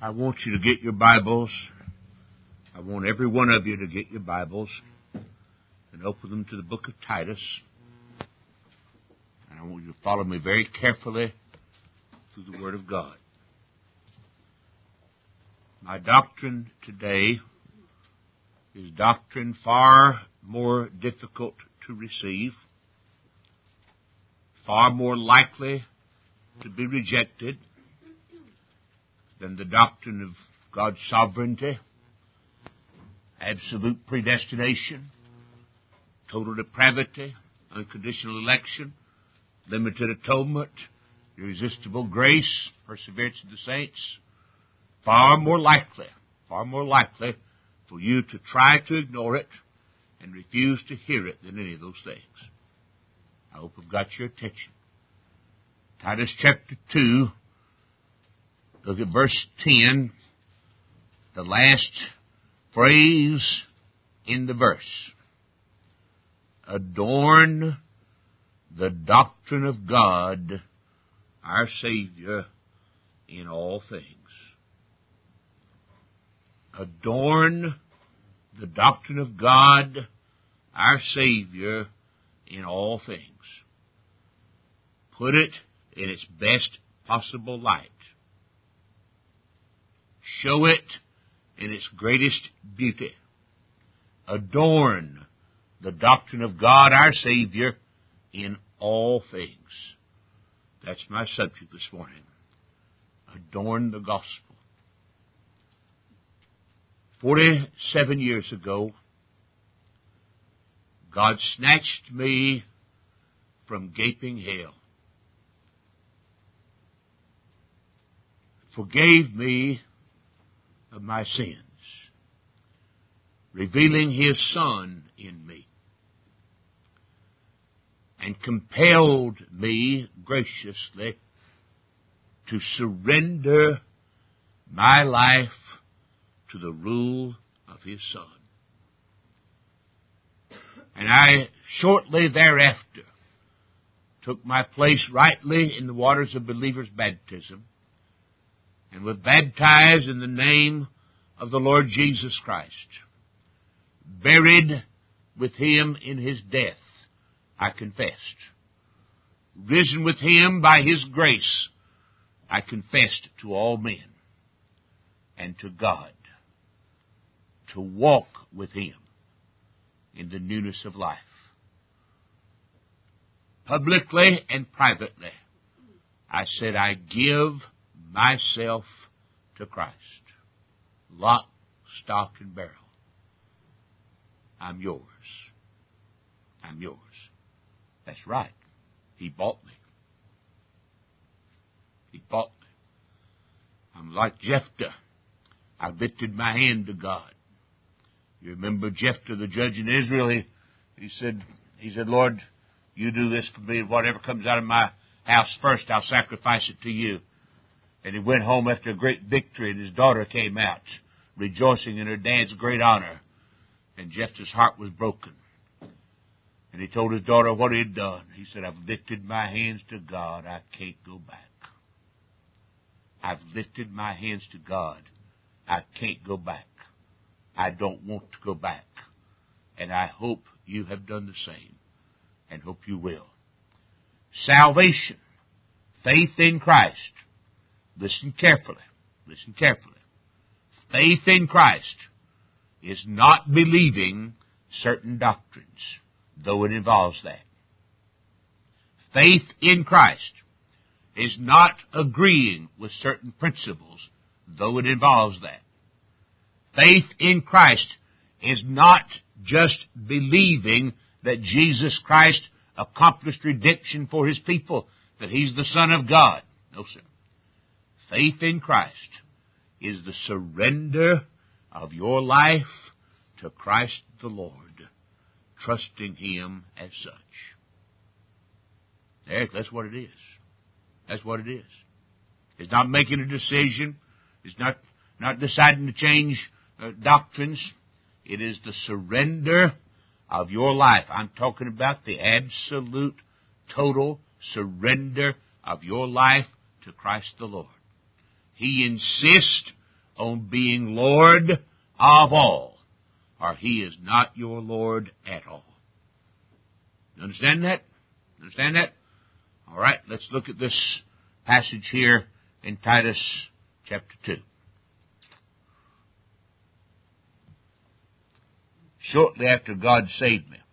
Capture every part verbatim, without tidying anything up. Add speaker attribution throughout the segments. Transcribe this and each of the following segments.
Speaker 1: I want you to get your Bibles. I want every one of you to get your Bibles and open them to the book of Titus. And I want you to follow me very carefully through the Word of God. My doctrine today is doctrine far more difficult to receive, far more likely to be rejected than the doctrine of God's sovereignty, absolute predestination, total depravity, unconditional election, limited atonement, irresistible grace, perseverance of the saints. Far more likely, far more likely for you to try to ignore it and refuse to hear it than any of those things. I hope I've got your attention. Titus chapter two, look at verse ten, the last phrase in the verse. Adorn the doctrine of God, our Savior, in all things. Adorn the doctrine of God, our Savior, in all things. Put it in its best possible light. Show it in its greatest beauty. Adorn the doctrine of God, our Savior, in all things. That's my subject this morning. Adorn the gospel. Forty-seven years ago, God snatched me from gaping hell, forgave me of my sins, revealing His Son in me, and compelled me graciously to surrender my life to the rule of His Son. And I shortly thereafter took my place rightly in the waters of believers' baptism and was baptized in the name of the Lord Jesus Christ, buried with Him in His death, I confessed, risen with Him by His grace, I confessed to all men and to God, to walk with Him in the newness of life. Publicly and privately, I said, I give myself to Christ. Lock, stock, and barrel. I'm yours. I'm yours. That's right. He bought me. He bought me. I'm like Jephthah. I lifted my hand to God. You remember Jephthah, the judge in Israel? He, he said, he said, Lord, you do this for me. Whatever comes out of my house first, I'll sacrifice it to you. And he went home after a great victory, and his daughter came out, rejoicing in her dad's great honor. And Jephthah's heart was broken. And he told his daughter what he had done. He said, I've lifted my hands to God. I can't go back. I've lifted my hands to God. I can't go back. I don't want to go back. And I hope you have done the same. And hope you will. Salvation. Faith in Christ. Listen carefully. Listen carefully. Faith in Christ is not believing certain doctrines, though it involves that. Faith in Christ is not agreeing with certain principles, though it involves that. Faith in Christ is not just believing that Jesus Christ accomplished redemption for His people, that He's the Son of God. No, sir. Faith in Christ is the surrender of your life to Christ the Lord, trusting Him as such. Eric, that's what it is. That's what it is. It's not making a decision. It's not, not deciding to change uh, doctrines. It is the surrender of your life. I'm talking about the absolute, total surrender of your life to Christ the Lord. He insists on being Lord of all, or He is not your Lord at all. You understand that? Understand that? All right, let's look at this passage here in Titus chapter two. Shortly after God saved me,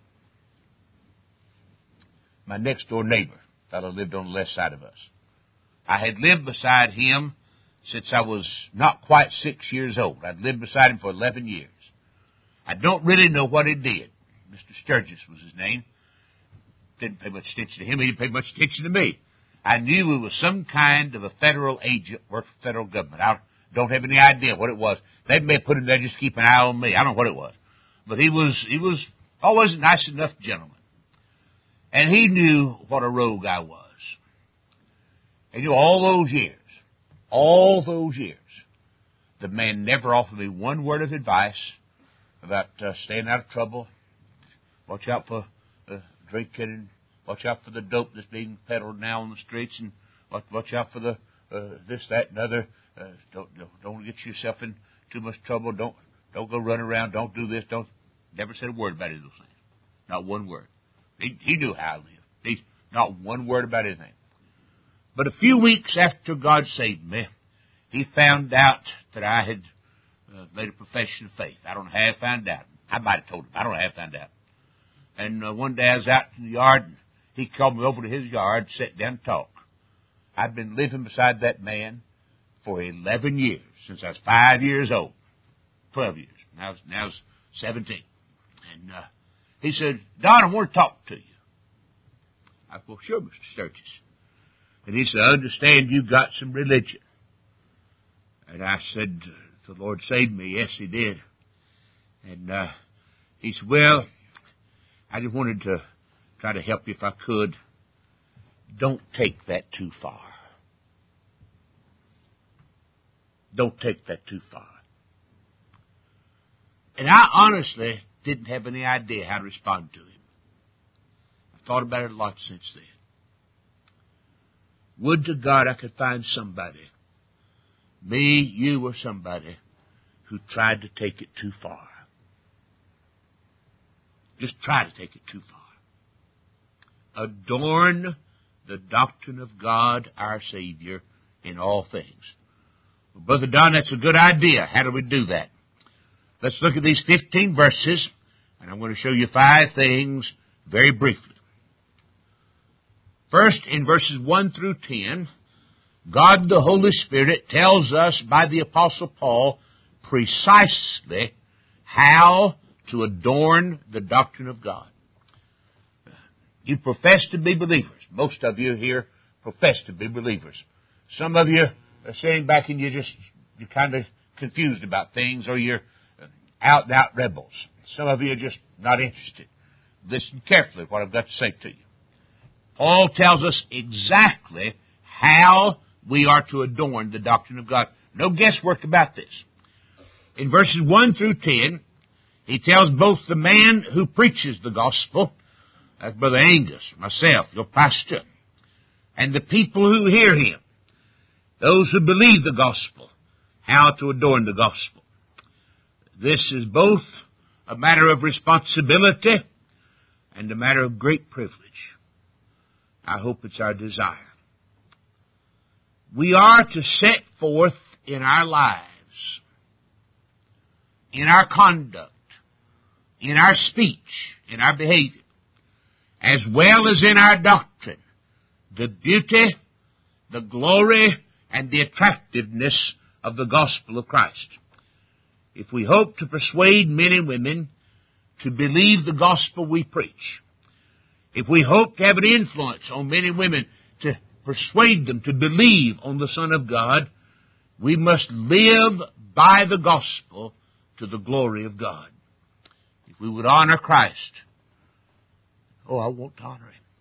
Speaker 1: my next-door neighbor, fellow lived on the left side of us. I had lived beside him since I was not quite six years old. I'd lived beside him for eleven years. I don't really know what he did. Mister Sturgis was his name. Didn't pay much attention to him. He didn't pay much attention to me. I knew he was some kind of a federal agent, worked for the federal government. I don't have any idea what it was. They may have put him there just to keep an eye on me. I don't know what it was. But he was, he was always a nice enough gentleman. And he knew what a rogue I was. And you know, all those years, all those years, the man never offered me one word of advice about uh, staying out of trouble. Watch out for uh, drinking, and watch out for the dope that's being peddled now on the streets, and watch, watch out for the uh, this, that, and other. Uh, don't, don't don't get yourself in too much trouble. Don't don't go run around. Don't do this. Don't. Never said a word about any of those things. Not one word. He, he knew how I lived. He, not one word about anything. But a few weeks after God saved me, he found out that I had uh, made a profession of faith. I don't know how he found out. I might have told him. I don't know how he found out. And uh, one day I was out in the yard, and he called me over to his yard, sat down and talked. I've been living beside that man for eleven years, since I was five years old. Twelve years. Now I was, now I was seventeen. And uh, he said, Don, I want to talk to you. I said, well, sure, Mister Sturgis. And he said, I understand you've got some religion. And I said, the Lord saved me. Yes, He did. And uh, he said, well, I just wanted to try to help you if I could. Don't take that too far. Don't take that too far. And I honestly didn't have any idea how to respond to him. I've thought about it a lot since then. Would to God I could find somebody, me, you, or somebody, who tried to take it too far. Just try to take it too far. Adorn the doctrine of God, our Savior, in all things. Well, Brother Don, that's a good idea. How do we do that? Let's look at these fifteen verses, and I'm going to show you five things very briefly. First, in verses one through ten, God the Holy Spirit tells us by the Apostle Paul precisely how to adorn the doctrine of God. You profess to be believers. Most of you here profess to be believers. Some of you are sitting back and you're just you're kind of confused about things, or you're out-and-out rebels. Some of you are just not interested. Listen carefully to what I've got to say to you. Paul tells us exactly how we are to adorn the doctrine of God. No guesswork about this. In verses one through ten, he tells both the man who preaches the gospel, that's Brother Angus, myself, your pastor, and the people who hear him, those who believe the gospel, how to adorn the gospel. This is both a matter of responsibility and a matter of great privilege. I hope it's our desire. We are to set forth in our lives, in our conduct, in our speech, in our behavior, as well as in our doctrine, the beauty, the glory, and the attractiveness of the gospel of Christ. If we hope to persuade men and women to believe the gospel we preach, if we hope to have an influence on men and women to persuade them to believe on the Son of God, we must live by the gospel to the glory of God. If we would honor Christ, oh, I want to honor Him.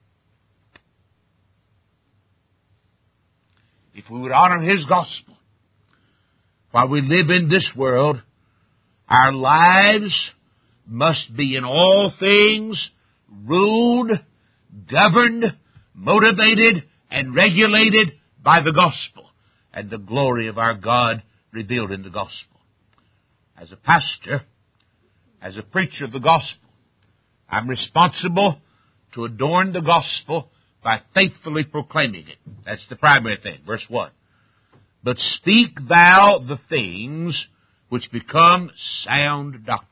Speaker 1: If we would honor His gospel while we live in this world, our lives must be in all things ruled, governed, motivated, and regulated by the gospel and the glory of our God, revealed in the gospel. As a pastor, as a preacher of the gospel, I'm responsible to adorn the gospel by faithfully proclaiming it. That's the primary thing. Verse one. But speak thou the things which become sound doctrine.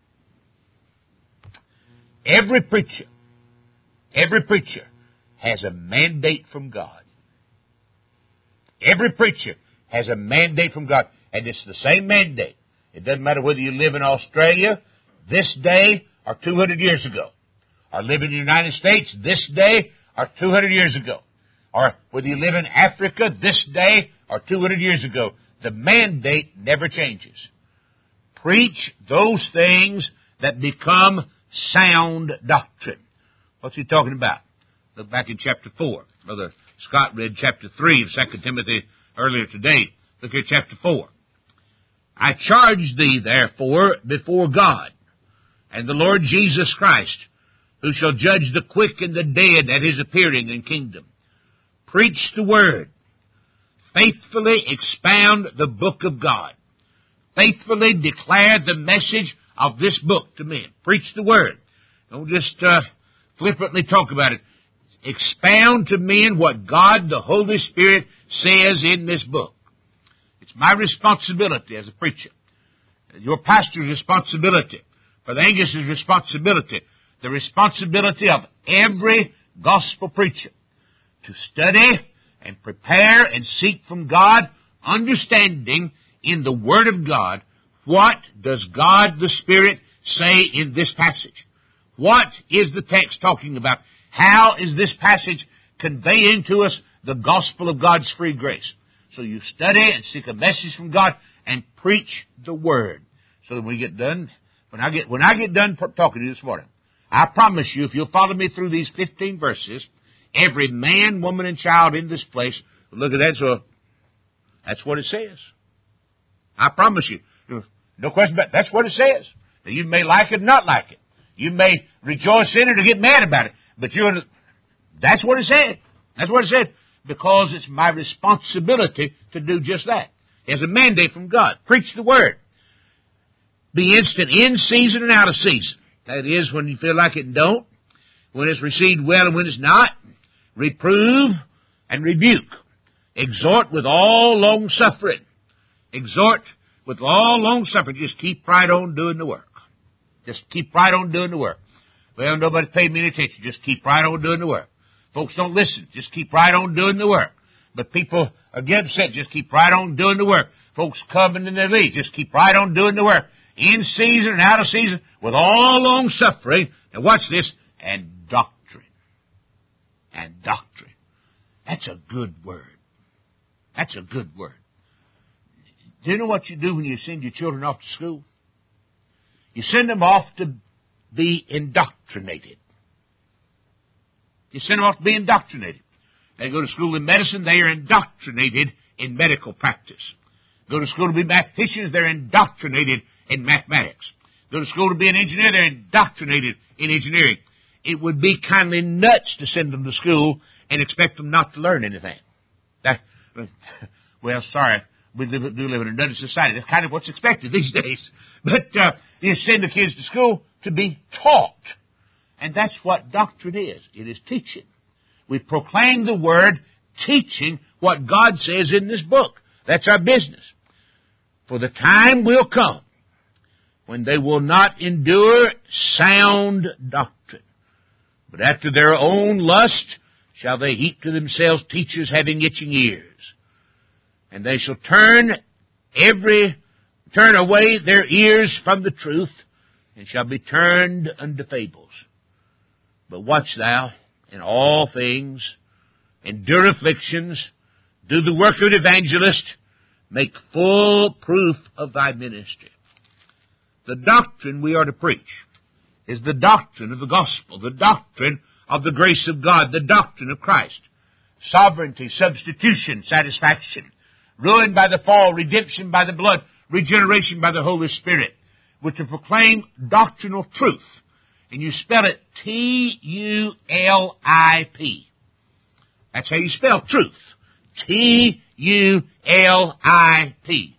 Speaker 1: Every preacher, every preacher has a mandate from God. Every preacher has a mandate from God. And it's the same mandate. It doesn't matter whether you live in Australia this day or two hundred years ago, or live in the United States this day or two hundred years ago, or whether you live in Africa this day or two hundred years ago. The mandate never changes. Preach those things that become sound doctrine. What's he talking about? Look back in chapter four. Brother Scott read chapter three of Second Timothy earlier today. Look at chapter four. I charge thee, therefore, before God and the Lord Jesus Christ, who shall judge the quick and the dead at his appearing in kingdom. Preach the word. Faithfully expound the book of God. Faithfully declare the message of this book to men. Preach the word. Don't just uh, flippantly talk about it. Expound to men what God, the Holy Spirit, says in this book. It's my responsibility as a preacher. Your pastor's responsibility. Brother Angus's responsibility. The responsibility of every gospel preacher to study and prepare and seek from God, understanding in the Word of God, what does God the Spirit say in this passage? What is the text talking about? How is this passage conveying to us the gospel of God's free grace? So you study and seek a message from God and preach the Word. So that when we get done, when I get, when I get done talking to you this morning, I promise you, if you'll follow me through these fifteen verses, every man, woman, and child in this place will look at that and say, that's what it says. I promise you. No question about it. That's what it says. Now, you may like it or not like it. You may rejoice in it or get mad about it. But you're, that's what it said. That's what it said. Because it's my responsibility to do just that. There's a mandate from God. Preach the word. Be instant in season and out of season. That is, when you feel like it and don't. When it's received well and when it's not. Reprove and rebuke. Exhort with all long suffering. Exhort with all long suffering. Just keep right on doing the work. Just keep right on doing the work. Well, nobody's paying me any attention. Just keep right on doing the work. Folks don't listen. Just keep right on doing the work. But people are getting upset. Just keep right on doing the work. Folks coming in their lead. Just keep right on doing the work. In season and out of season, with all long suffering. And watch this. And doctrine. And doctrine. That's a good word. That's a good word. Do you know what you do when you send your children off to school? You send them off to be indoctrinated. You send them off to be indoctrinated. They go to school in medicine, they are indoctrinated in medical practice. Go to school to be mathematicians, they're indoctrinated in mathematics. Go to school to be an engineer, they're indoctrinated in engineering. It would be kind of nuts to send them to school and expect them not to learn anything. That, well, sorry. We live, do live in a nutty society. That's kind of what's expected these days. But uh, you send the kids to school to be taught. And that's what doctrine is. It is teaching. We proclaim the word, teaching what God says in this book. That's our business. For the time will come when they will not endure sound doctrine, but after their own lust shall they heap to themselves teachers having itching ears. And they shall turn every, turn away their ears from the truth, and shall be turned unto fables. But watch thou in all things, endure afflictions, do the work of an evangelist, make full proof of thy ministry. The doctrine we are to preach is the doctrine of the gospel, the doctrine of the grace of God, the doctrine of Christ. Sovereignty, substitution, satisfaction. Ruin by the fall, redemption by the blood, regeneration by the Holy Spirit. We're to proclaim doctrinal truth. And you spell it T U L I P. That's how you spell truth. T U L I P.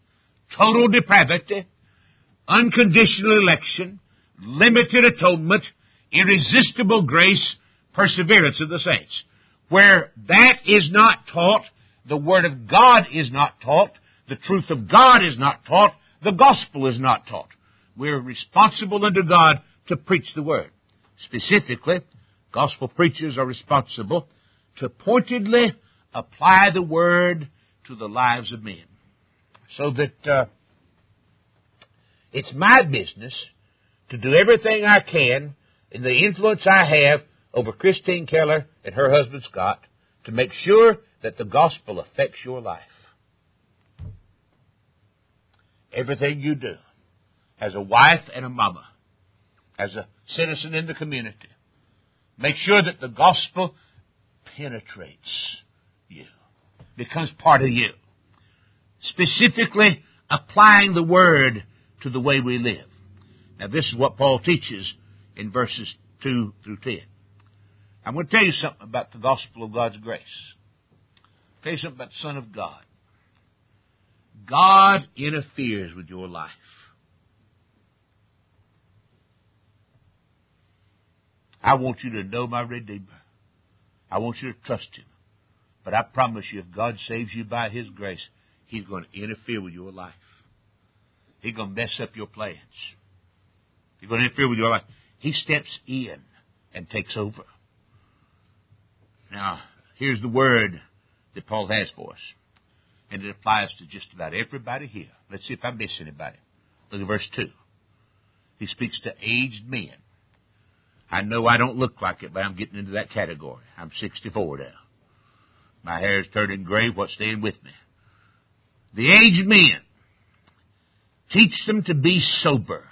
Speaker 1: total depravity, unconditional election, limited atonement, irresistible grace, perseverance of the saints. Where that is not taught, the Word of God is not taught, the truth of God is not taught, the gospel is not taught. We're responsible unto God to preach the Word. Specifically, gospel preachers are responsible to pointedly apply the Word to the lives of men. So that uh, it's my business to do everything I can in the influence I have over Christine Keller and her husband Scott to make sure that the gospel affects your life. Everything you do, as a wife and a mama, as a citizen in the community, make sure that the gospel penetrates you, becomes part of you. Specifically, applying the Word to the way we live. Now, this is what Paul teaches in verses two through ten. I'm going to tell you something about the gospel of God's grace. I'll tell you something about the Son of God. God interferes with your life. I want you to know my Redeemer. I want you to trust Him. But I promise you, if God saves you by His grace, He's going to interfere with your life. He's going to mess up your plans. He's going to interfere with your life. He steps in and takes over. Now, here's the word that Paul has for us. And it applies to just about everybody here. Let's see if I miss anybody. Look at verse two. He speaks to aged men. I know I don't look like it, but I'm getting into that category. I'm sixty-four now. My hair is turning gray. What's staying with me? The aged men. Teach them to be sober.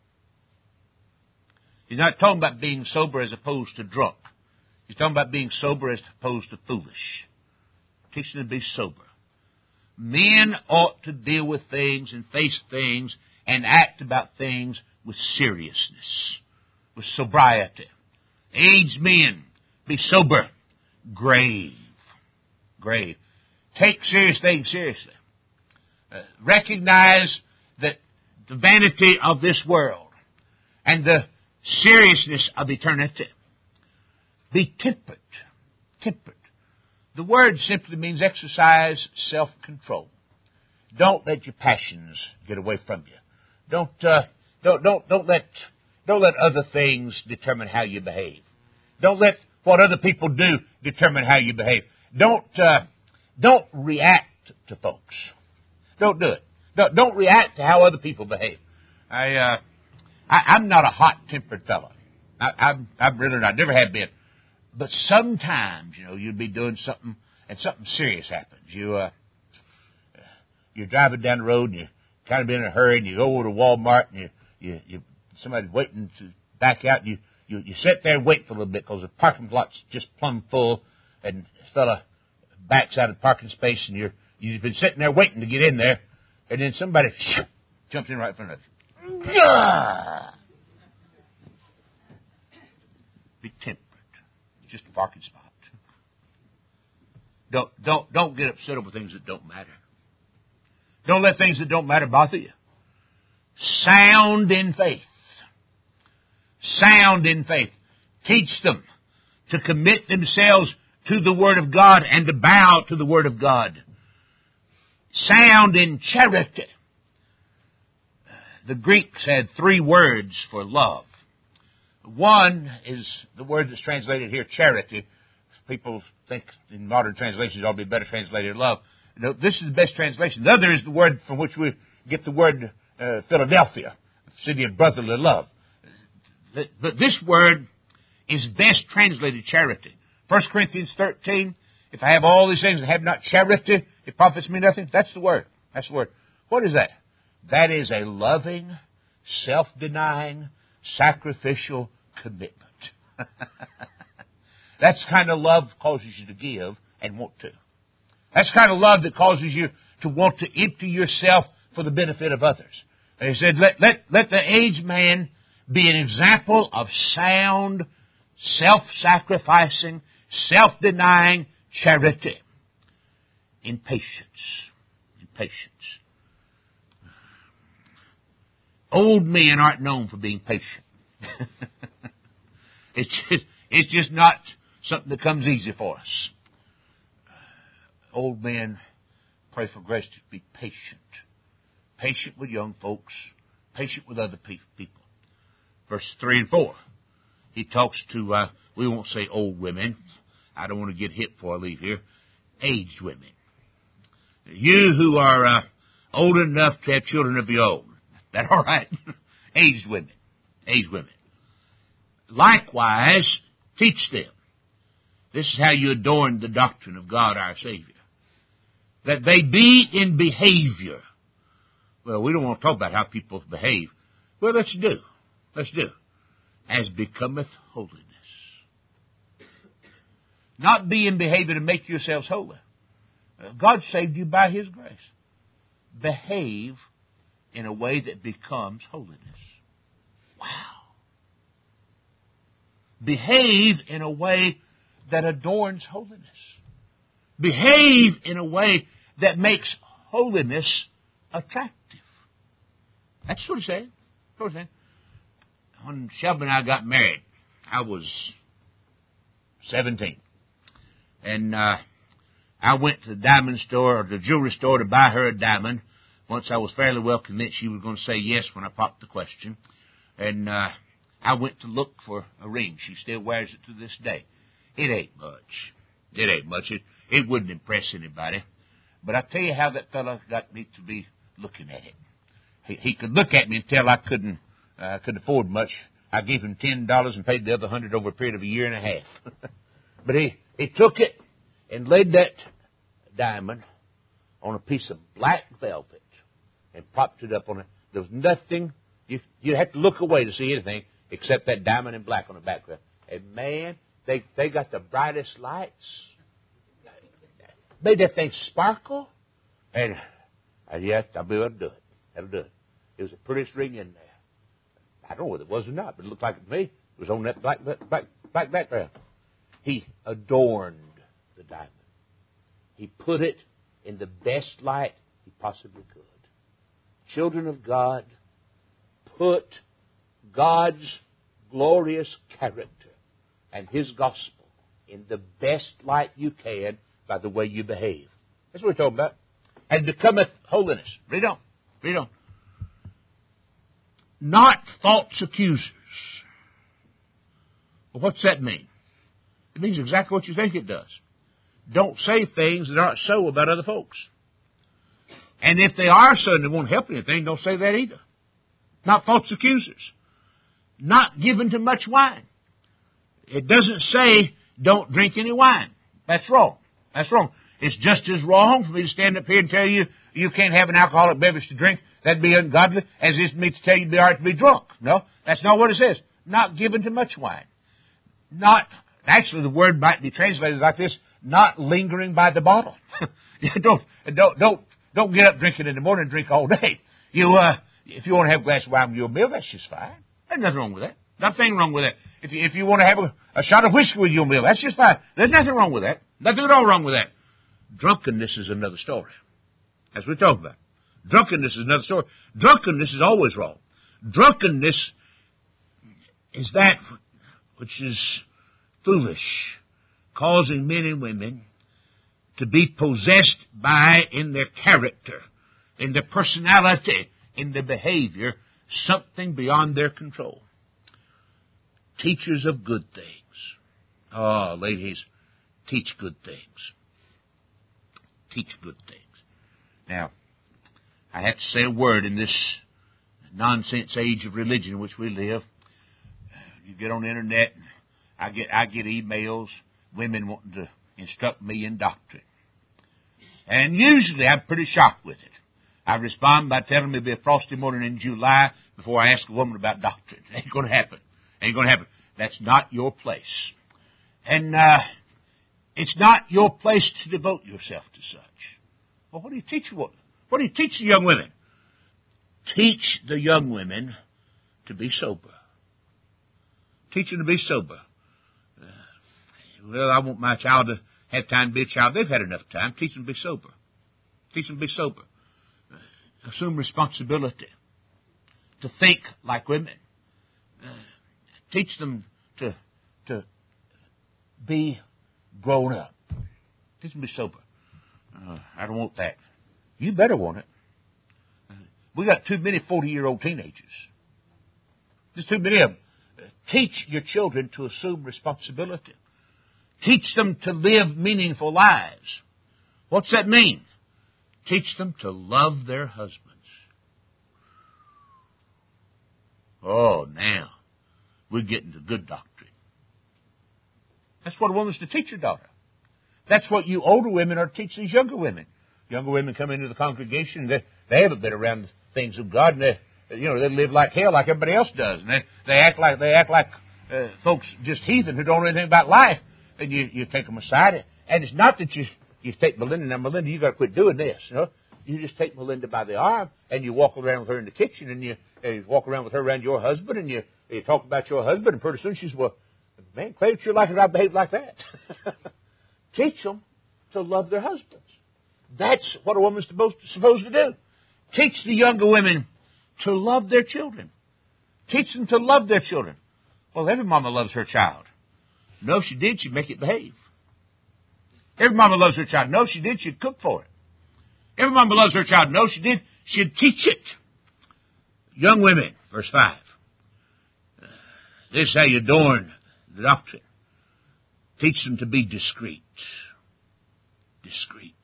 Speaker 1: He's not talking about being sober as opposed to drunk. He's talking about being sober as opposed to foolish. Teach them to be sober. Men ought to deal with things and face things and act about things with seriousness, with sobriety. Aged men, be sober, grave, grave. Take serious things seriously. Uh, recognize that the vanity of this world and the seriousness of eternity. Be temperate, temperate. The word simply means exercise self-control. Don't let your passions get away from you. Don't, uh, don't, don't, don't let, don't let other things determine how you behave. Don't let what other people do determine how you behave. Don't, uh, don't react to folks. Don't do it. Don't, don't react to how other people behave. I, uh, I I'm not a hot-tempered fellow. I, I'm, I'm really not. Never have been. But sometimes, you know, you'll be doing something and something serious happens. You, uh, you're driving down the road and you're kind of in a hurry and you go over to Walmart and you, you, you somebody's waiting to back out and you, you, you sit there and wait for a little bit because the parking lot's just plumb full and this fella backs out of the parking space and you're, you've been sitting there waiting to get in there and then somebody jumps in right in front of you. Be temperate. Just a parking spot. Don't, don't, don't get upset over things that don't matter. Don't let things that don't matter bother you. Sound in faith. Sound in faith. Teach them to commit themselves to the Word of God and to bow to the Word of God. Sound in charity. The Greeks had three words for love. One is the word that's translated here, charity. People think in modern translations it ought to be better translated love. No, this is the best translation. The other is the word from which we get the word uh, Philadelphia, city of brotherly love. But this word is best translated charity. First Corinthians thirteen, if I have all these things and have not charity, it profits me nothing. That's the word. That's the word. What is that? That is a loving, self-denying, sacrificial commitment. That's the kind of love that causes you to give and want to. That's the kind of love that causes you to want to empty yourself for the benefit of others. And he said, let, let, let the aged man be an example of sound, self-sacrificing, self-denying charity in patience. In patience. Old men aren't known for being patient. it's just, it's just not something that comes easy for us. Old men, pray for grace to be patient. Patient with young folks. Patient with other pe- people. Verses three and four. He talks to, uh, we won't say old women. I don't want to get hit before I leave here. Aged women. You who are uh, old enough to have children of your own. That all right? Aged women. Aged women. Likewise, teach them. This is how you adorn the doctrine of God our Savior. That they be in behavior. Well, we don't want to talk about how people behave. Well, let's do. Let's do. As becometh holiness. Not be in behavior to make yourselves holy. God saved you by His grace. Behave in a way that becomes holiness. Wow. Behave in a way that adorns holiness. Behave in a way that makes holiness attractive. That's what He's saying. That's what He's saying. When Shelby and I got married, I was seventeen. And uh, I went to the diamond store, or the jewelry store, to buy her a diamond. Once I was fairly well convinced she was going to say yes when I popped the question. And uh, I went to look for a ring. She still wears it to this day. It ain't much. It ain't much. It, it wouldn't impress anybody. But I tell you how that fellow got me to be looking at it. He, he could look at me and tell I couldn't uh, couldn't afford much. I gave him ten dollars and paid the other hundred over a period of a year and a half. But he, he took it and laid that diamond on a piece of black velvet and propped it up on it. There was nothing, you, you'd have to look away to see anything except that diamond in black on the background. And man, they, they got the brightest lights. Made that thing sparkle. And, and yes, I'll be able to do it. That'll do it. It was the prettiest ring in there. I don't know whether it was or not, but it looked like it to me. It was on that black, black, black background. He adorned the diamond. He put it in the best light he possibly could. Children of God, put God's glorious character and His gospel in the best light you can by the way you behave. That's what we're talking about. And becometh holiness. Read on. Read on. Not false accusers. Well, what's that mean? It means exactly what you think it does. Don't say things that aren't so about other folks. And if they are so and they won't help anything, don't say that either. Not false accusers. Not given to much wine. It doesn't say don't drink any wine. That's wrong. That's wrong. It's just as wrong for me to stand up here and tell you you can't have an alcoholic beverage to drink. That'd be ungodly, as it is for me to tell you it'd be all right to be drunk. No, that's not what it says. Not given to much wine. Not, actually the word might be translated like this, not lingering by the bottle. don't, don't, don't, don't get up drinking in the morning and drink all day. You, uh, if you want to have a glass of wine with your meal, that's just fine. There's nothing wrong with that. Nothing wrong with that. If you, if you want to have a, a shot of whiskey with your meal, that's just fine. There's nothing wrong with that. Nothing at all wrong with that. Drunkenness is another story. That's what we're talking about. Drunkenness is another story. Drunkenness is always wrong. Drunkenness is that which is foolish, causing men and women to be possessed by, in their character, in their personality, in their behavior, something beyond their control. Teachers of good things. Oh, ladies, teach good things. Teach good things. Now, I have to say a word in this nonsense age of religion in which we live. You get on the internet, and I get I get emails, women wanting to instruct me in doctrine. And usually I'm pretty shocked with it. I respond by telling them it'll be a frosty morning in July before I ask a woman about doctrine. It ain't going to happen. It ain't going to happen. That's not your place. And uh, it's not your place to devote yourself to such. Well, what do you teach what? What do you teach the young women? Teach the young women to be sober. Teach them to be sober. Uh, well, I want my child to have time to be a child. They've had enough time. Teach them to be sober. Teach them to be sober. Uh, assume responsibility. to think like women. Uh, teach them to to be grown up. Teach them to be sober. Uh, I don't want that. You better want it. Uh, we got too many forty-year-old teenagers. There's too many of them. Uh, teach your children to assume responsibility. Teach them to live meaningful lives. What's that mean? Teach them to love their husbands. Oh, now we're getting to good doctrine. That's what a woman's to teach her daughter. That's what you older women are to teach these younger women. Younger women come into the congregation, they, they haven't been around the things of God, and they, you know, they live like hell, like everybody else does, and they, they act like they act like uh, folks just heathen who don't know anything about life. And you, you take them aside, and it's not that you you take Melinda. Now, Melinda, you got to quit doing this. You know, you just take Melinda by the arm, and you walk around with her in the kitchen, and you, and you walk around with her around your husband, and you you talk about your husband, and pretty soon she's, well, man, Clay, it's your life that I behave like that. Teach them to love their husbands. That's what a woman's supposed to, supposed to do. Teach the younger women to love their children. Teach them to love their children. Well, every mama loves her child. No, if she did, she'd make it behave. Every mama loves her child. No, if she did, she'd cook for it. Every mama loves her child. No, if she did, she'd teach it. Young women, verse five. This is how you adorn the doctrine. Teach them to be discreet. Discreet.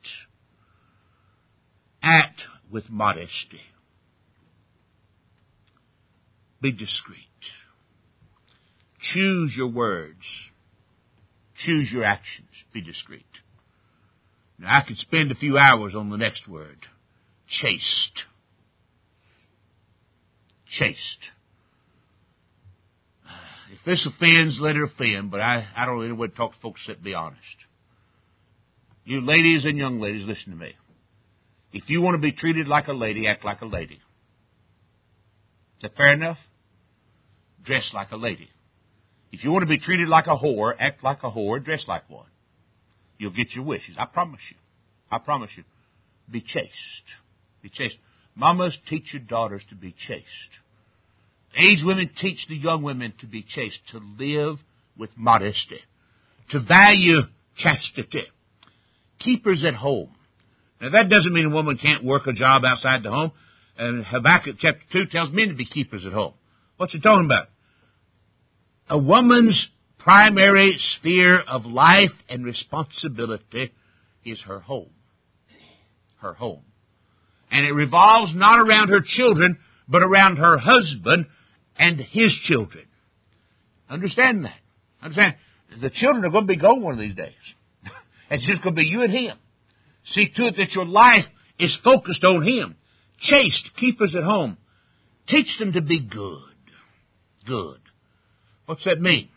Speaker 1: Act with modesty. Be discreet. Choose your words. Choose your actions. Be discreet. Now, I could spend a few hours on the next word. Chaste. Chaste. If this offends, let it offend, but I, I don't really want to talk to folks that be honest. You ladies and young ladies, listen to me. If you want to be treated like a lady, act like a lady. Is that fair enough? Dress like a lady. If you want to be treated like a whore, act like a whore, dress like one. You'll get your wishes. I promise you. I promise you. Be chaste. Be chaste. Mamas, teach your daughters to be chaste. Aged women, teach the young women to be chaste, to live with modesty, to value chastity. Keepers at home. Now, that doesn't mean a woman can't work a job outside the home. And Habakkuk chapter two tells men to be keepers at home. What's he talking about? A woman's primary sphere of life and responsibility is her home. Her home. And it revolves not around her children, but around her husband and his children. Understand that. Understand? The children are going to be gone one of these days. It's just going to be you and him. See to it that your life is focused on him. Chaste, keepers at home. Teach them to be good. Good. What's that mean?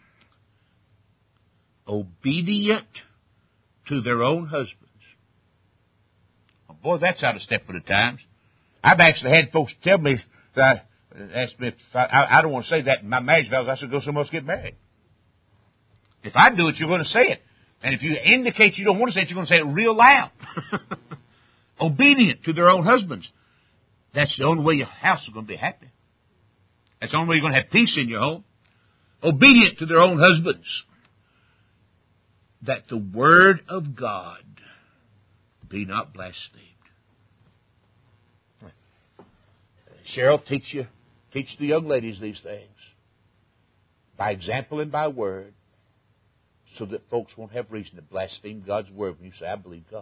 Speaker 1: Obedient to their own husbands. Oh, boy, that's out of step with the times. I've actually had folks tell me, that ask me if I, I, I don't want to say that in my marriage vows. I said, go somewhere else get married. If I do it, you're going to say it. And if you indicate you don't want to say it, you're going to say it real loud. Obedient to their own husbands. That's the only way your house is going to be happy. That's the only way you're going to have peace in your home. Obedient to their own husbands. That the word of God be not blasphemed. Cheryl, teach you, teach the young ladies these things. By example and by word. So that folks won't have reason to blaspheme God's word when you say, I believe God.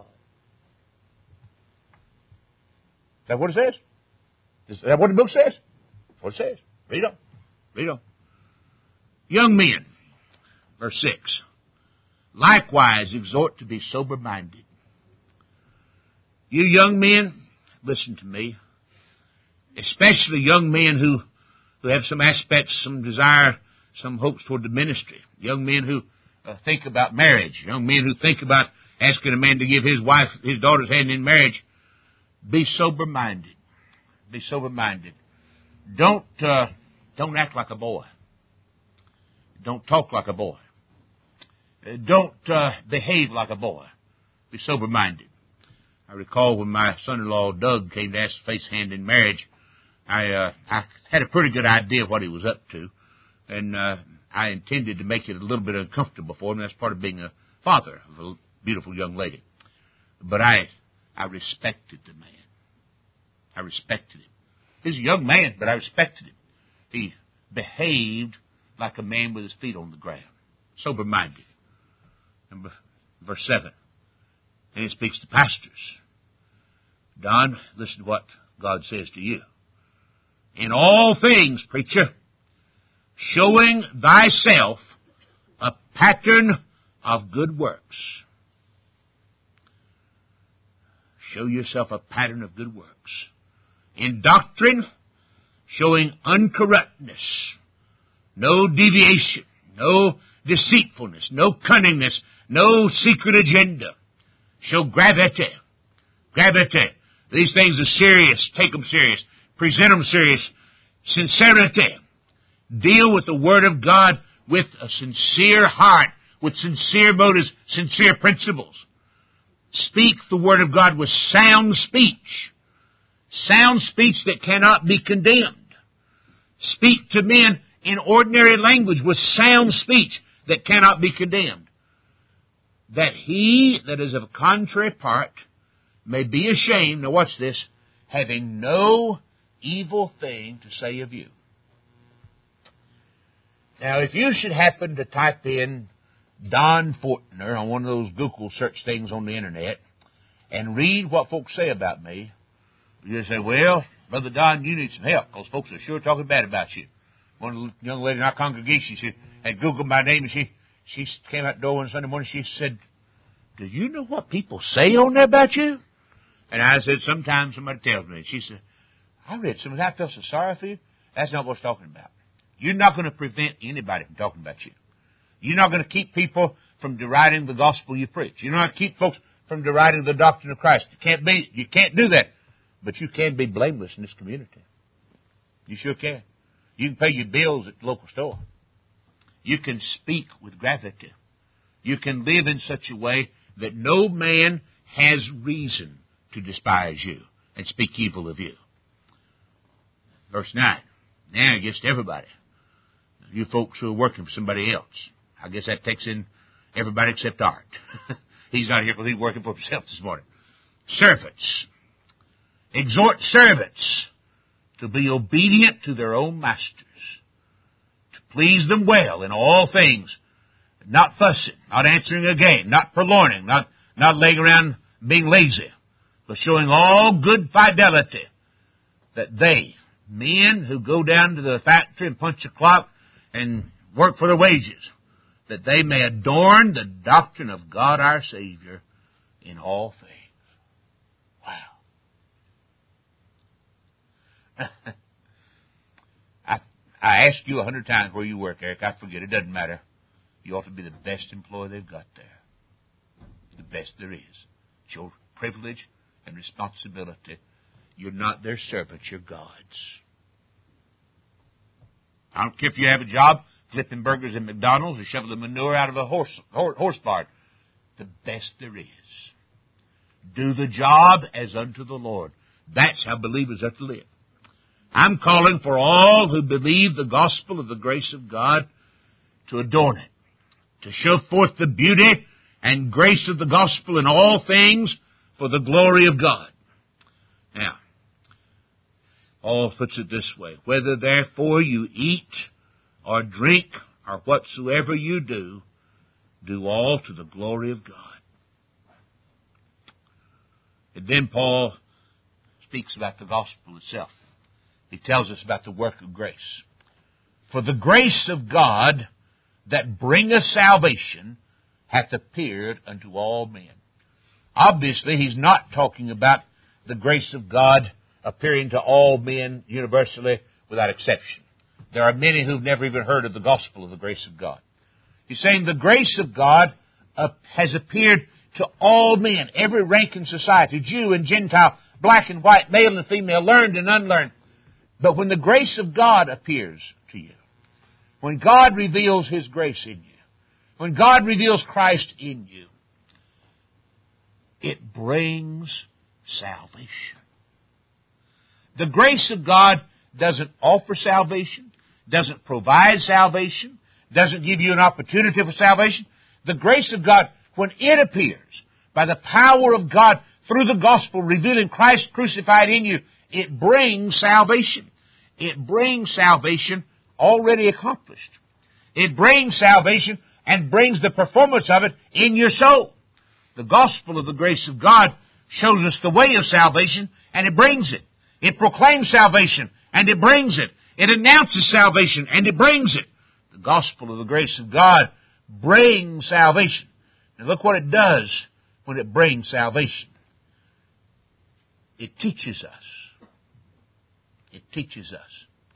Speaker 1: Is that what it says? Is that what the book says? That's what it says. Read on. Read on. Young men, verse six. Likewise exhort to be sober-minded. You young men, listen to me. Especially young men who, who have some aspects, some desire, some hopes toward the ministry. Young men who uh, think about marriage. Young men who think about asking a man to give his wife, his daughter's hand in marriage. Be sober-minded. Be sober-minded. Don't, uh, don't act like a boy. Don't talk like a boy. Uh, don't uh, behave like a boy. Be sober-minded. I recall when my son-in-law, Doug, came to ask Faith's hand in marriage, I, uh, I had a pretty good idea of what he was up to, and uh, I intended to make it a little bit uncomfortable for him. That's part of being a father of a beautiful young lady. But I, I respected the man. I respected him. He was a young man, but I respected him. He behaved like a man with his feet on the ground, sober-minded. Number, verse seven. And he speaks to pastors. Don, listen to what God says to you. In all things, preacher, showing thyself a pattern of good works. Show yourself a pattern of good works. In doctrine, showing uncorruptness, no deviation, no deceitfulness, no cunningness, no secret agenda. Show gravity. Gravity. These things are serious. Take them serious. Present them serious. Sincerity. Deal with the Word of God with a sincere heart, with sincere motives, sincere principles. Speak the Word of God with sound speech. Sound speech that cannot be condemned. Speak to men in ordinary language with sound speech that cannot be condemned. That he that is of a contrary part may be ashamed, now watch this, having no evil thing to say of you. Now, if you should happen to type in Don Fortner on one of those Google search things on the internet and read what folks say about me, you say, well, Brother Don, you need some help, because folks are sure talking bad about you. One of the young ladies in our congregation, she had Googled my name, and she, she came out the door one Sunday morning, she said, do you know what people say on there about you? And I said, sometimes somebody tells me. And she said, I read some of that. I felt so sorry for you. That's not what it's talking about. You're not going to prevent anybody from talking about you. You're not going to keep people from deriding the gospel you preach. You're not going to keep folks from deriding the doctrine of Christ. You can't be, you can't do that. But you can be blameless in this community. You sure can. You can pay your bills at the local store. You can speak with gravity. You can live in such a way that no man has reason to despise you and speak evil of you. Verse nine. Now it gets to everybody. You folks who are working for somebody else. I guess that takes in everybody except Art. He's not here because he's working for himself this morning. Servants. Exhort servants to be obedient to their own masters, to please them well in all things, not fussing, not answering again, not purloining, not, not laying around being lazy, but showing all good fidelity, that they, men who go down to the factory and punch a clock and work for their wages, that they may adorn the doctrine of God our Savior in all things. Wow. I, I asked you a hundred times where you work, Eric. I forget. It doesn't matter. You ought to be the best employee they've got there. The best there is. It's your privilege and responsibility. You're not their servants. You're God's. I don't care if you have a job flipping burgers at McDonald's or shoveling manure out of a horse, horse barn. The best there is. Do the job as unto the Lord. That's how believers are to live. I'm calling for all who believe the gospel of the grace of God to adorn it, to show forth the beauty and grace of the gospel in all things for the glory of God. Now, Paul puts it this way, whether therefore you eat or drink or whatsoever you do, do all to the glory of God. And then Paul speaks about the gospel itself. He tells us about the work of grace. For the grace of God that bringeth salvation hath appeared unto all men. Obviously, he's not talking about the grace of God appearing to all men universally without exception. There are many who've never even heard of the gospel of the grace of God. He's saying the grace of God uh, has appeared to all men, every rank in society, Jew and Gentile, black and white, male and female, learned and unlearned. But when the grace of God appears to you, when God reveals His grace in you, when God reveals Christ in you, it brings salvation. The grace of God doesn't offer salvation, doesn't provide salvation, doesn't give you an opportunity for salvation. The grace of God, when it appears by the power of God through the gospel revealing Christ crucified in you, it brings salvation. It brings salvation already accomplished. It brings salvation and brings the performance of it in your soul. The gospel of the grace of God shows us the way of salvation, and it brings it. It proclaims salvation, and it brings it. It announces salvation, and it brings it. The gospel of the grace of God brings salvation. And look what it does when it brings salvation. It teaches us. It teaches us.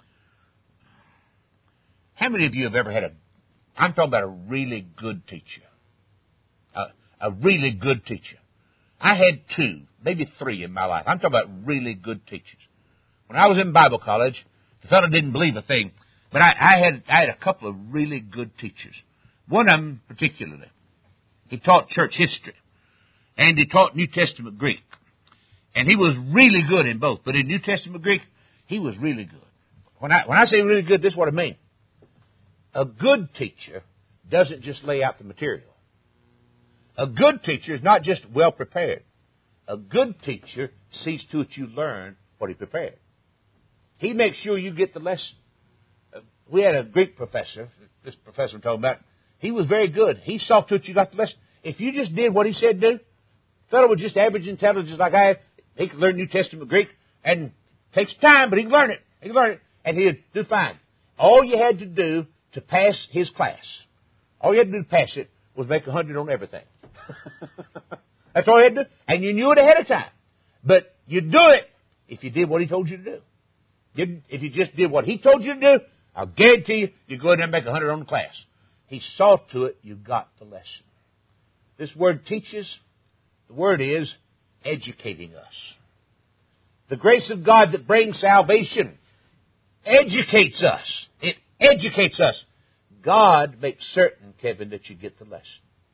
Speaker 1: How many of you have ever had a, I'm talking about a really good teacher. A, a really good teacher. I had two, maybe three in my life. I'm talking about really good teachers. When I was in Bible college, the fellow didn't believe a thing, but I, I had I had a couple of really good teachers. One of them particularly, he taught church history, and he taught New Testament Greek. And he was really good in both. But in New Testament Greek, he was really good. When I when I say really good, this is what I mean. A good teacher doesn't just lay out the material. A good teacher is not just well prepared. A good teacher sees to it you learn what he prepared. He makes sure you get the lesson. Uh, we had a Greek professor, this professor I'm talking about. He was very good. He saw to it you got the lesson. If you just did what he said do, the fellow was just average intelligence like I had. He could learn New Testament Greek, and it takes time, but he can learn it. He can learn it, and he'd do fine. All you had to do to pass his class, all you had to do to pass it was make a hundred on everything. That's all you had to do, and you knew it ahead of time. But you'd do it if you did what he told you to do. You'd, if you just did what he told you to do, I'll guarantee you, you go in there and make a hundred on the class. He saw to it you got the lesson. This word teaches, the word is educating us. The grace of God that brings salvation educates us. It educates us. God makes certain, Kevin, that you get the lesson.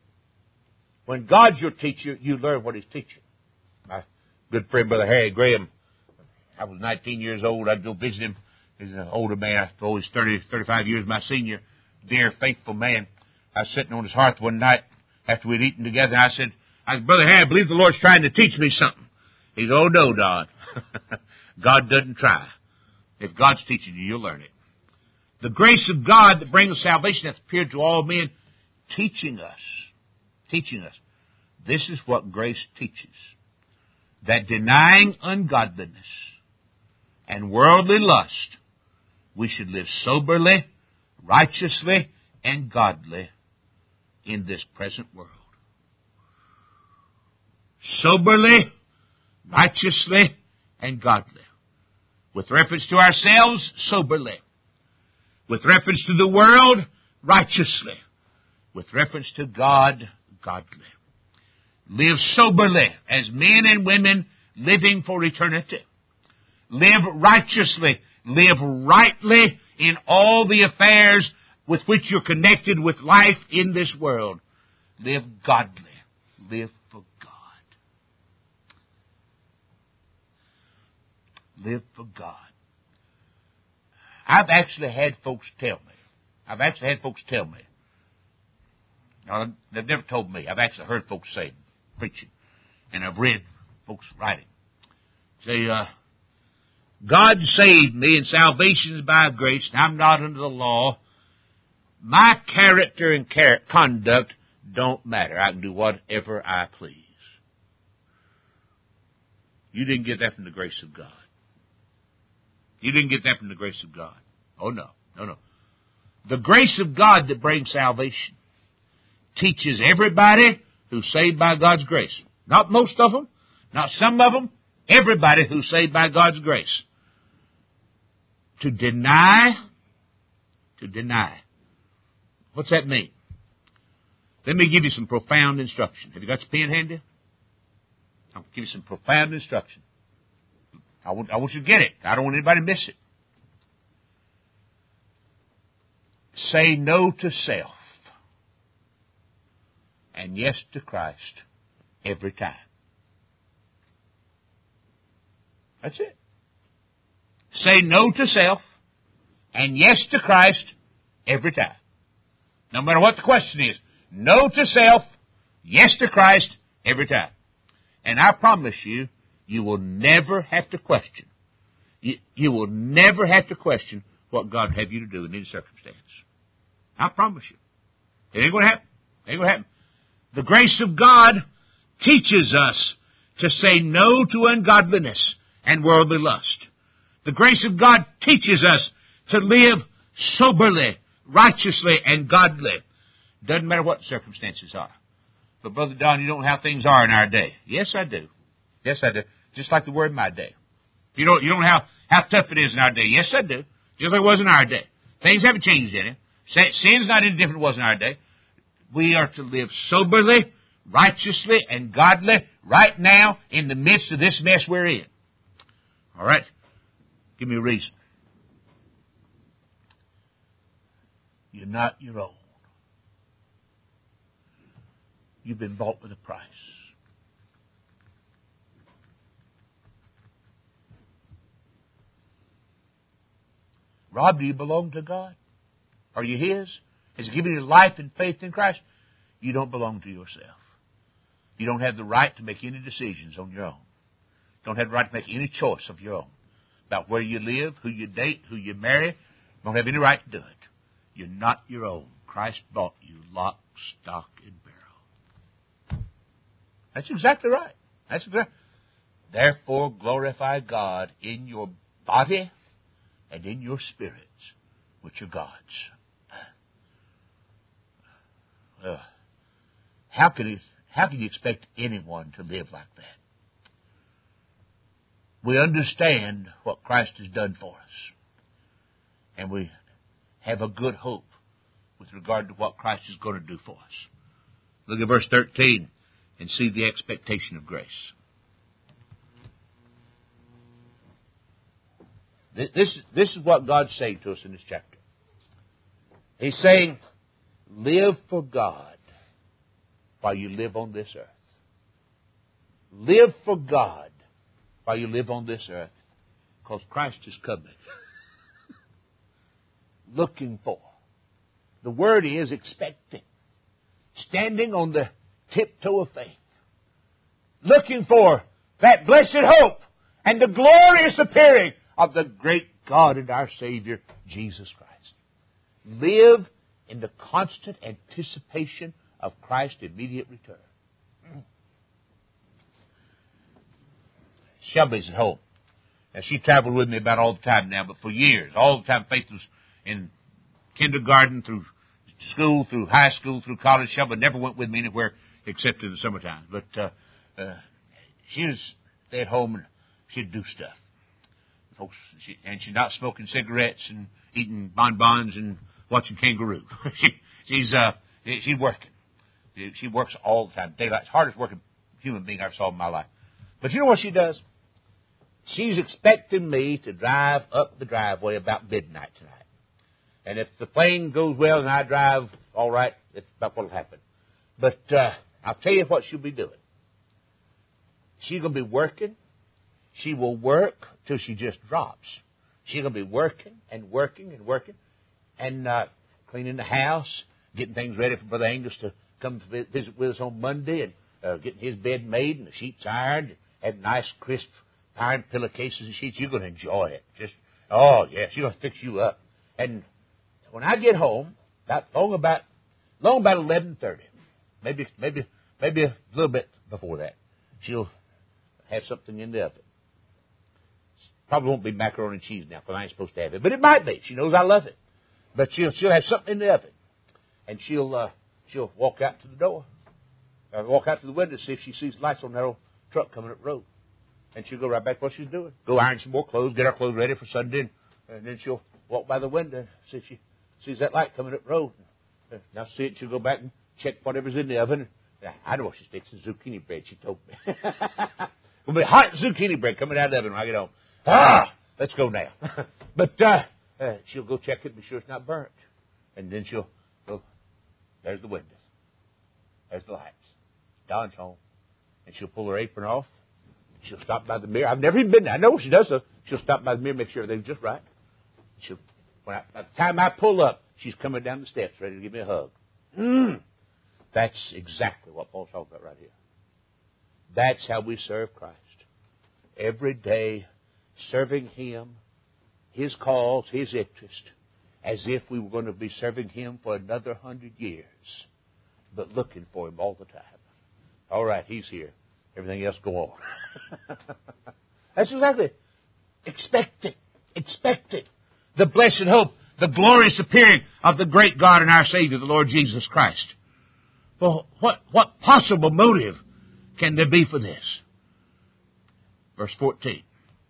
Speaker 1: When God's your teacher, you learn what He's teaching. My good friend, Brother Harry Graham, I was nineteen years old. I'd go visit him. He's an older man. I suppose he's thirty, thirty-five years my senior. Dear, faithful man. I was sitting on his hearth one night after we'd eaten together, and I said, I said, Brother Harry, I believe the Lord's trying to teach me something. He said, oh, no, Don. God doesn't try. If God's teaching you, you'll learn it. The grace of God that brings salvation hath appeared to all men, teaching us, teaching us. This is what grace teaches. That denying ungodliness and worldly lust, we should live soberly, righteously, and godly in this present world. Soberly, righteously, and godly. With reference to ourselves, soberly. With reference to the world, righteously. With reference to God, godly. Live soberly as men and women living for eternity. Live righteously. Live rightly in all the affairs with which you're connected with life in this world. Live godly. Live for God. Live for God. I've actually had folks tell me. I've actually had folks tell me. Now, they've never told me. I've actually heard folks say, preaching, and I've read folks writing. Say, uh, God saved me, and salvation is by grace, and I'm not under the law. My character and char- conduct don't matter. I can do whatever I please. You didn't get that from the grace of God. You didn't get that from the grace of God. Oh, no. No, no. The grace of God that brings salvation teaches everybody who's saved by God's grace. Not most of them, not some of them, everybody who's saved by God's grace. To deny, to deny. What's that mean? Let me give you some profound instruction. Have you got your pen handy? I'll give you some profound instruction. I want, I want you to get it. I don't want anybody to miss it. Say no to self and yes to Christ every time. That's it. say no to self and yes to Christ every time. No matter what the question is. No to self, yes to Christ every time. And I promise you, you will never have to question. You, you will never have to question what God have you to do in any circumstance. I promise you. It ain't going to happen. It ain't going to happen. The grace of God teaches us to say no to ungodliness and worldly lust. The grace of God teaches us to live soberly, righteously, and godly. Doesn't matter what the circumstances are. But, Brother Don, you don't know how things are in our day. Yes, I do. Yes, I do. Just like the word my day. You don't, you don't know how, how tough it is in our day. Yes, I do. Just like it was in our day. Things haven't changed in it. Sin's not any different than it was in our day. We are to live soberly, righteously, and godly right now in the midst of this mess we're in. All right? Give me a reason. You're not your own. You've been bought with a price. Rob, do you belong to God? Are you His? Has He given you life and faith in Christ? You don't belong to yourself. You don't have the right to make any decisions on your own. You don't have the right to make any choice of your own about where you live, who you date, who you marry. You don't have any right to do it. You're not your own. Christ bought you lock, stock, and barrel. That's exactly right. That's exactly. Therefore, glorify God in your body and in your spirits, which are God's. Uh, how can he, how can you expect anyone to live like that? We understand what Christ has done for us, and we have a good hope with regard to what Christ is going to do for us. Look at verse thirteen and see the expectation of grace. This, this is what God's saying to us in this chapter. He's saying, live for God while you live on this earth. Live for God while you live on this earth, because Christ is coming. Looking for. The word is expecting. Standing on the tiptoe of faith. Looking for that blessed hope and the glorious appearing of the great God and our Savior, Jesus Christ. Live in the constant anticipation of Christ's immediate return. Shelby's at home. Now, she traveled with me about all the time now, but for years, all the time, Faith was in kindergarten, through school, through high school, through college. Shelby never went with me anywhere except in the summertime. But uh, uh, she was stay at home and she'd do stuff. Folks, she, and she's not smoking cigarettes and eating bonbons and watching kangaroo. she, she's uh, she's working. She works all the time. Daylight. It's the hardest working human being I've saw in my life. But you know what she does? She's expecting me to drive up the driveway about midnight tonight. And if the plane goes well and I drive all right, that's about what will happen. But uh, I'll tell you what she'll be doing. She's going to be working. She will work till she just drops. She's going to be working and working and working and uh, cleaning the house, getting things ready for Brother Angus to come visit with us on Monday, and uh, getting his bed made and the sheets ironed, having nice, crisp iron pillowcases and sheets. You're going to enjoy it. Just, oh, yeah, she's going to fix you up. And when I get home, about long about long about eleven thirty, maybe maybe maybe a little bit before that, she'll have something in the oven. Probably won't be macaroni and cheese now, because I ain't supposed to have it, but it might be. She knows I love it. But she'll she'll have something in the oven, and she'll uh, she'll walk out to the door, or walk out to the window to see if she sees lights on that old truck coming up the road, and she'll go right back to what she's doing. Go iron some more clothes, get our clothes ready for Sunday, and, and then she'll walk by the window and see if she sees that light coming up the road. Now see it, she'll go back and check whatever's in the oven. I know what she's fixing, zucchini bread, she told me. It'll be hot zucchini bread coming out of the oven when I get home. Ah, let's go now. But uh, uh, she'll go check it and be sure it's not burnt. And then she'll go, there's the windows. There's the lights. Don's home. And she'll pull her apron off. She'll stop by the mirror. I've never even been there. I know she does so. She'll stop by the mirror, make sure everything's just right. She'll, when I, by the time I pull up, she's coming down the steps, ready to give me a hug. Mm. That's exactly what Paul's talking about right here. That's how we serve Christ. Every day, serving Him, His cause, His interest, as if we were going to be serving Him for another hundred years, but looking for Him all the time. All right, He's here. Everything else go on. That's exactly it. Expect it. Expect it. The blessed hope, the glorious appearing of the great God and our Savior, the Lord Jesus Christ. Well, what, what possible motive can there be for this? Verse fourteen.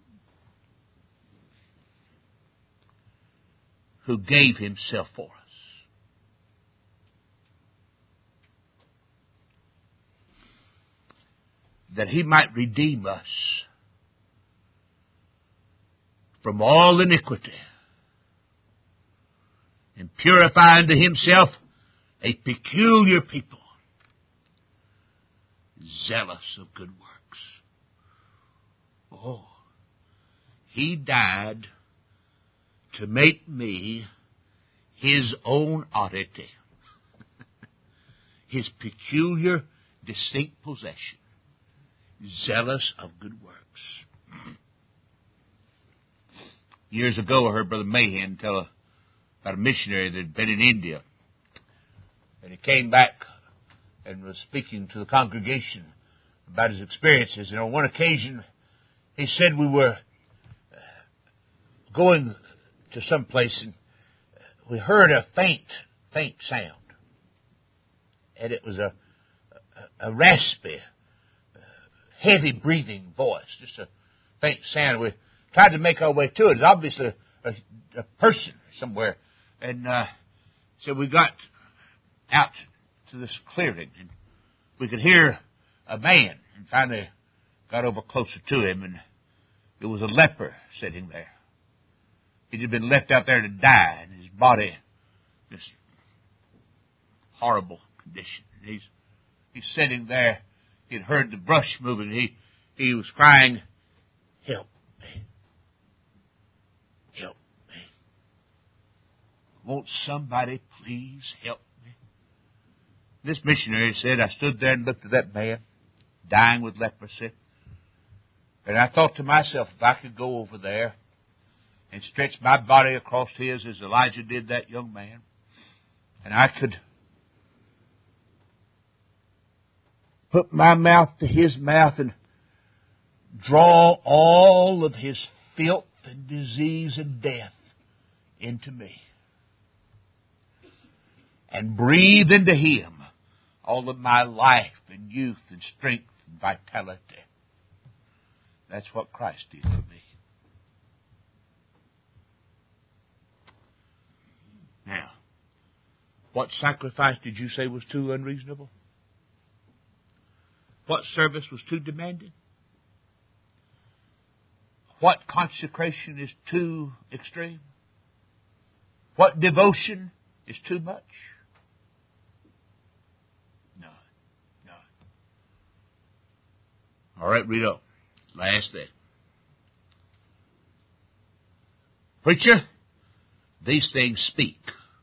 Speaker 1: Who gave Himself for us. That He might redeem us from all iniquity and purify unto Himself a peculiar people, zealous of good works. Oh, He died to make me His own oddity, His peculiar, distinct possession, zealous of good works. Years ago, I heard Brother Mahan tell a, about a missionary that had been in India. And he came back and was speaking to the congregation about his experiences. And on one occasion, he said we were going to some place and we heard a faint, faint sound. And it was a, a, a raspy, heavy breathing voice, just a faint sound. We tried to make our way to it. It's obviously a, a person somewhere. And uh, so we got out to this clearing, and we could hear a man, and finally got over closer to him, and it was a leper sitting there. He had been left out there to die, and his body, this horrible condition. And he's he's sitting there. He'd heard the brush moving. He he was crying, "Help me! Help me! Won't somebody please help me?" This missionary said, I stood there and looked at that man, dying with leprosy. And I thought to myself, if I could go over there and stretch my body across his as Elijah did that young man, and I could put my mouth to his mouth and draw all of his filth and disease and death into me, and breathe into him all of my life and youth and strength and vitality. That's what Christ did for me. Now, what sacrifice did you say was too unreasonable? What service was too demanding? What consecration is too extreme? What devotion is too much? None. None. All right, read on. Last thing. Preacher, these things speak.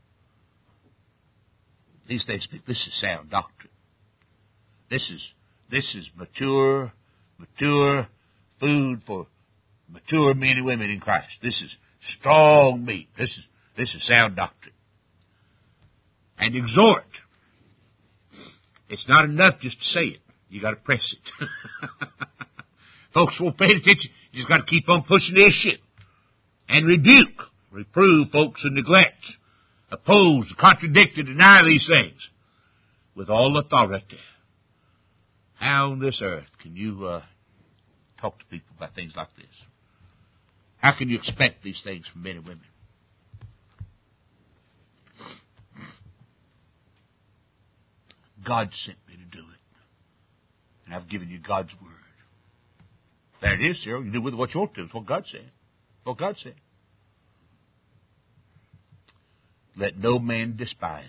Speaker 1: These things speak. This is sound doctrine. This is this is mature, mature food for mature men and women in Christ. This is strong meat. This is this is sound doctrine. And exhort. It's not enough just to say it. You got to press it. Folks won't pay attention. You just got to keep on pushing the issue. And rebuke, reprove folks who neglect, oppose, contradict, and deny these things with all authority. How on this earth can you uh, talk to people about things like this? How can you expect these things from men and women? God sent me to do it. And I've given you God's word. There it is, Cyril. You do with it what you want to. It's what God said. What God said. Let no man despise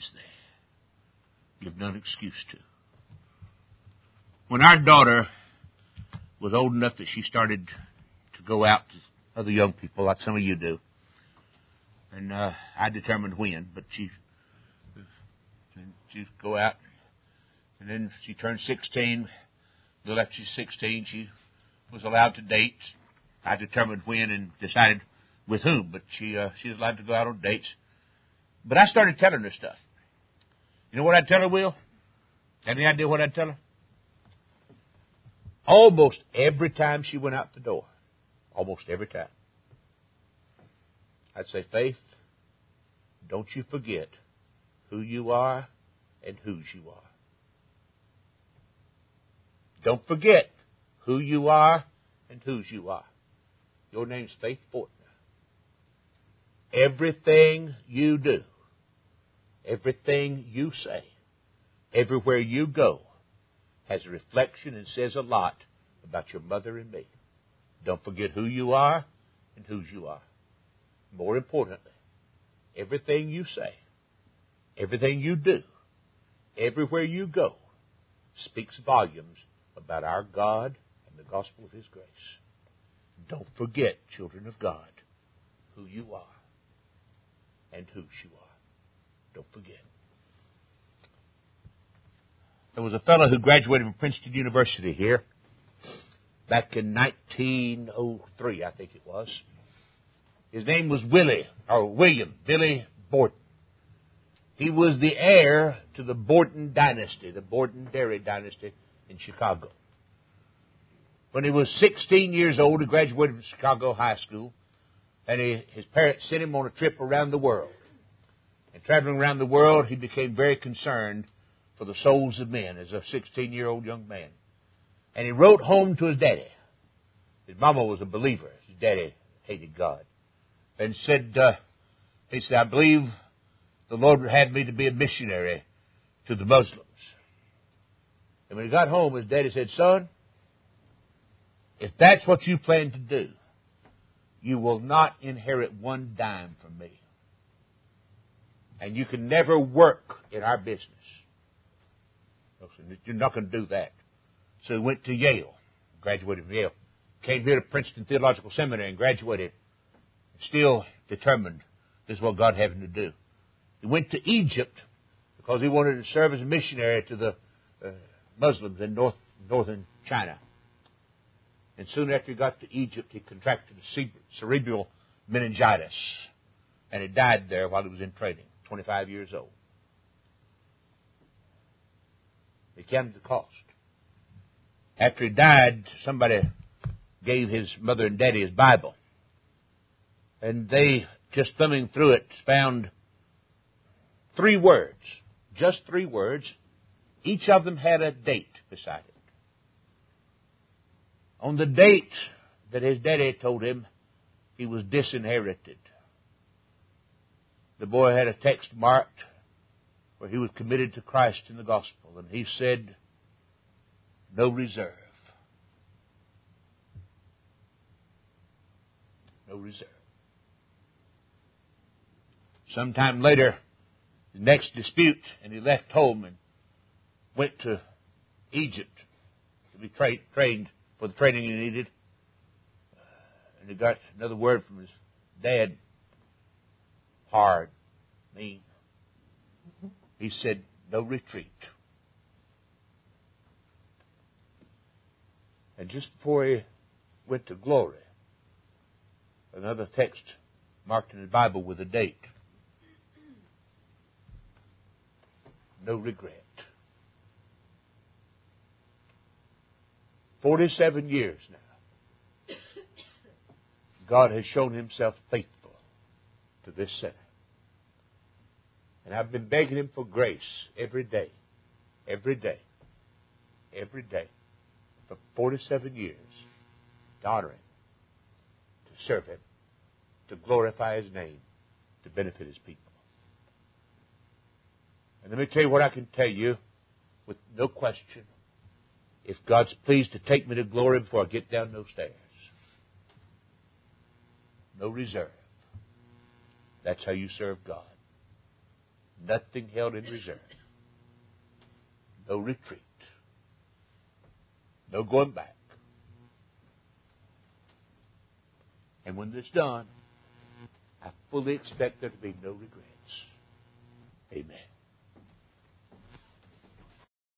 Speaker 1: thee. Give none excuse to. When our daughter was old enough that she started to go out to other young people, like some of you do. And uh, I determined when, but she she'd go out. And then she turned sixteen. A little after she's sixteen, she was allowed to date. I determined when and decided with whom, but she uh, she was allowed to go out on dates. But I started telling her stuff. You know what I'd tell her, Will? Any idea what I'd tell her? Almost every time she went out the door, almost every time, I'd say, Faith, don't you forget who you are and whose you are. Don't forget who you are and whose you are. Your name's Faith Fortner. Everything you do, everything you say, everywhere you go, has a reflection and says a lot about your mother and me. Don't forget who you are and whose you are. More importantly, everything you say, everything you do, everywhere you go, speaks volumes about our God and the gospel of His grace. Don't forget, children of God, who you are and whose you are. Don't forget. There was a fellow who graduated from Princeton University here back in nineteen oh three, I think it was. His name was Willie, or William, Billy Borton. He was the heir to the Borton dynasty, the Borton Dairy dynasty in Chicago. When he was sixteen years old, he graduated from Chicago High School, and he, his parents sent him on a trip around the world. And traveling around the world, he became very concerned for the souls of men as a sixteen-year-old young man. And he wrote home to his daddy. His mama was a believer. His daddy hated God. And said, uh, he said, I believe the Lord would have me to be a missionary to the Muslims. And when he got home, his daddy said, son, if that's what you plan to do, you will not inherit one dime from me. And you can never work in our business. You're not going to do that. So he went to Yale, graduated from Yale. Came here to Princeton Theological Seminary and graduated. Still determined this is what God had him to do. He went to Egypt because he wanted to serve as a missionary to the uh, Muslims in north, northern China. And soon after he got to Egypt, he contracted cerebral meningitis. And he died there while he was in training, twenty-five years old. He counted the cost. After he died, somebody gave his mother and daddy his Bible. And they, just thumbing through it, found three words, just three words. Each of them had a date beside it. On the date that his daddy told him he was disinherited, the boy had a text marked where he was committed to Christ in the gospel. And he said, no reserve. No reserve. Sometime later, the next dispute, and he left home and went to Egypt to be tra- trained for the training he needed. And he got another word from his dad. Hard, mean. He said, no retreat. And just before he went to glory, another text marked in the Bible with a date. No regret. Forty-seven years now, God has shown Himself faithful to this sinner. And I've been begging Him for grace every day, every day, every day, for forty-seven years, to honor Him, to serve Him, to glorify His name, to benefit His people. And let me tell you what I can tell you with no question. If God's pleased to take me to glory before I get down those stairs, no reserve. That's how you serve God. Nothing held in reserve. No retreat. No going back. And when it's done, I fully expect there to be no regrets. Amen.